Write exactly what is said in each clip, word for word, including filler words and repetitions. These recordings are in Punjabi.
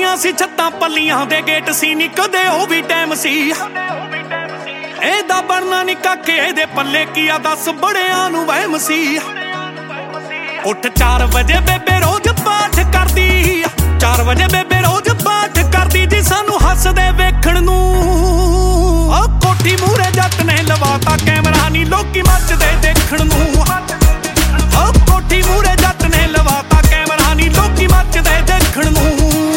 ਟੁੱਟੀਆਂ ਸੀ ਛੱਤਾਂ ਪੱਲੀਆਂ ਦੇ ਗੇਟ ਸੀ ਨੀ ਕਦੇ ਉਹ ਵੀ ਟਾਈਮ ਸੀ। ਇਹਦਾ ਬਣਨਾ ਨੀ ਕਾਕੇ ਇਹਦੇ ਪੱਲੇ ਕੀ ਆ ਦੱਸ ਬੜਿਆਂ ਨੂੰ ਵਹਿਮ ਸੀ। ਉੱਠ ਚਾਰ ਵਜੇ ਬੇਬੇ ਰੋਜ਼ ਪਾਠ ਕਰਦੀ, ਚਾਰ ਵਜੇ ਬੇਬੇ ਰੋਜ਼ ਪਾਠ ਕਰਦੀ ਜੀ ਸਾਨੂੰ ਹੱਸਦੇ ਵੇਖਣ ਨੂੰ। ਆ ਕੋਠੀ ਮੂਹਰੇ ਜੱਟ ਨੇ ਲਵਾਤਾ ਕੈਮਰਾ ਨੀ ਲੋਕੀ ਮੱਚਦੇ ਦੇਖਣ ਨੂੰ। ਆ ਕੋਠੀ ਮੂਹਰੇ ਜੱਟ ਨੇ ਲਵਾਤਾ ਕੈਮਰਾ ਨੀ ਲੋਕੀ ਮੱਚਦੇ ਦੇਖਣ ਨੂੰ।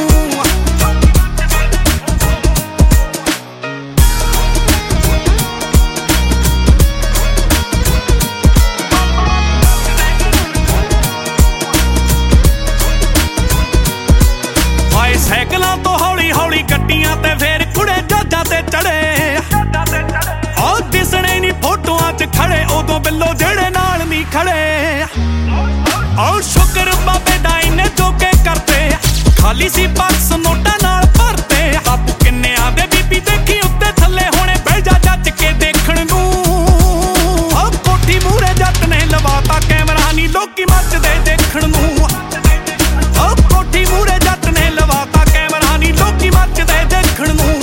ਸਾਈਕਲਾਂ ਤੋਂ ਹੌਲੀ ਹੌਲੀ ਗੱਡੀਆਂ ਤੇ ਫੇਰ ਕੁੜੇ ਜਹਾਜ਼ਾਂ ਤੇ ਚੜੇ। ਉਹ ਦਿਸਣੇ ਨੀ ਫੋਟੋਆਂ 'ਚ ਖੜੇ ਉਦੋਂ ਬਿੱਲੋ ਜਿਹੜੇ ਨਾਲ ਨੀ ਖੜੇ। ਉਹ ਸ਼ੁਕਰ ਬਾਬੇ ਦਾ ਇਹਨੇ ਜੋ ਕੇ ਕਰਤੇ ਖਾਲੀ ਸੀ ਬਕਸ ਨੋਟਾਂ ਨਾਲ ਭਰਤੇ। ਬਾਪੂ ਕਿੰਨਿਆਂ ਦੇ ਬੀਬੀ ਦੇਖੀ ਉੱਤੇ ਥੱਲੇ ਹੋਣੇ ਬਹਿ ਜਾ ਜੱਜ ਕੇ ਦੇਖਣ ਨੂੰ। ਉਹ ਕੋਠੀ ਮੂਹਰੇ ਜੱਟ ਨੇ ਲਵਾਤਾ ਕੈਮਰਾ ਨੀ ਲੋਕੀ ਮੱਚਦੇ ਦੇਖਣ ਨੂੰ। ਉਹ ਕੋਠੀ ਮੂਹਰੇ ਜੱਟ ਨੇ ਲਵਾਤਾ ਕੈਮਰਾ ਨੀ ਲੋਕੀ ਮੱਚਦੇ ਦੇਖਣ ਨੂੰ।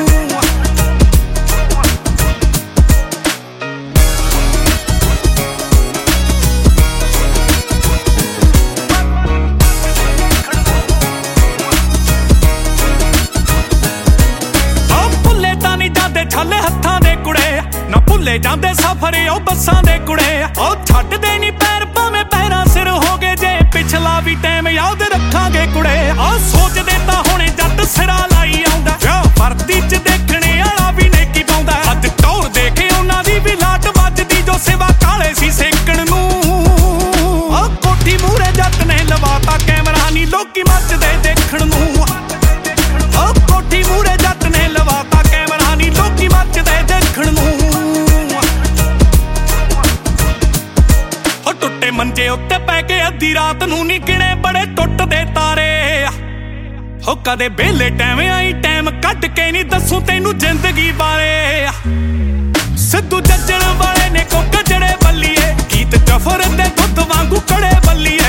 ਛਾਲੇ ਹੱਥਾਂ ਦੇ ਕੁੜੇ ਨਾ ਭੁੱਲੇ ਜਾਂਦੇ ਸਫ਼ਰ ਉਹ ਬੱਸਾਂ ਦੇ ਕੁੜੇ। ਉਹ ਛੱਡਦੇ ਨੀ ਪੈਰ ਭਾਵੇਂ ਪੈਰਾਂ ਸਿਰ ਹੋ ਗਏ ਜੇ ਪਿਛਲਾ ਵੀ ਟਾਈਮ ਯਾਦ ਰੱਖਾਂਗੇ ਕੁੜੇ। ਆ ਸੋਚਦੇ ਤਾਂ ਹੁਣੇ ਜੱਟ ਸਿਰਾ ਲਾਈ ਆਉਂਦਾ ਵਰਦੀ 'ਚ ਦੇਖਣੇ ਵਾਲਾ ਵੀ ਨੇਕੀ ਪਾਉਂਦਾ। ਅੱਜ ਟੌਰ ਦੇਖੇ ਉਹਨਾਂ ਦੀ ਵੀ ਲਾਟ ਵੱਜਦੀ ਜੋ ਸਿਵਾ ਕਾਲੇ ਸੀ ਸੇਕਣ ਨੂੰ। ਆ ਕੋਠੀ ਮੂਹਰੇ ਜੱਟ ਨੇ ਲਵਾਤਾ ਕੈਮਰਾ ਨੀ ਲੋਕੀ ਮੱਚਦੇ ਦੇਖਣ ਨੂੰ। ਆ ਕੋਠੀ ਮੂਹਰੇ ਜੱਟ ਨੇ ਲਵਾਤਾ ਕੈਮਰਾ ਨੀ ਲੋਕੀ ਮੱਚਦੇ ਦੇਖਣ ਨੂੰ। ਉਹ ਟੁੱਟੇ ਮੰਜੇ ਉੱਤੇ ਪੈ ਕੇ ਅੱਧੀ ਰਾਤ ਨੂੰ ਨੀ ਗਿਣੇ ਬੜੇ ਟੁੱਟਦੇ ਤਾਰੇ। ਹੋ ਕਦੇ ਵਿਹਲੇ ਟਾਈਮ ਆਈ ਟਾਈਮ ਕੱਢ ਕੇ ਨੀ ਦੱਸੂ ਤੈਨੂੰ ਜ਼ਿੰਦਗੀ ਬਾਰੇ। ਸਿੱਧੂ ਜੱਜਣ ਵਾਲੇ ਨੇ ਕੋ ਗਜੜੇ ਬੱਲੀਏ ਗੀਤ ਜਫਰ ਦੇ ਦੁੱਧ ਵਾਂਗੂ ਕੜੇ ਬੱਲੀਏ।